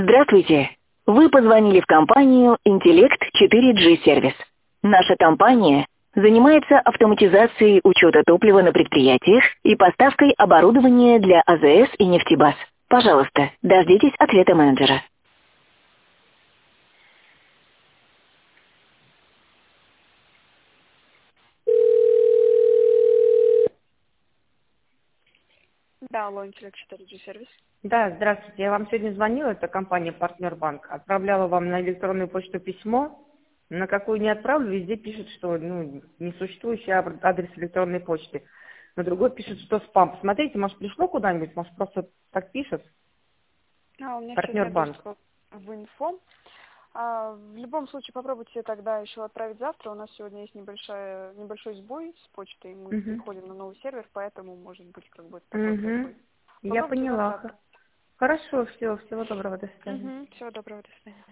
Здравствуйте. Вы позвонили в компанию Intellect 4G Service. Наша компания занимается автоматизацией учета топлива на предприятиях и поставкой оборудования для АЗС и нефтебаз. Пожалуйста, дождитесь ответа менеджера. Да, Лончелек 4G сервис. Да, здравствуйте. Я вам сегодня звонила, это компания «Партнер Банк». Отправляла вам на электронную почту письмо, на какую не отправлю, везде пишет, что несуществующий адрес электронной почты. На другой пишет, что спам. Посмотрите, может, пришло куда-нибудь, может, просто так пишет. У меня все «Партнер Банк». в инфо. В любом случае попробуйте тогда еще отправить завтра. У нас сегодня есть небольшой сбой с почтой. Мы переходим на новый сервер, поэтому может быть как бы такой сбой. Я Попробуйте поняла. завтра. Хорошо, всего доброго, до свидания. Всего доброго, до свидания.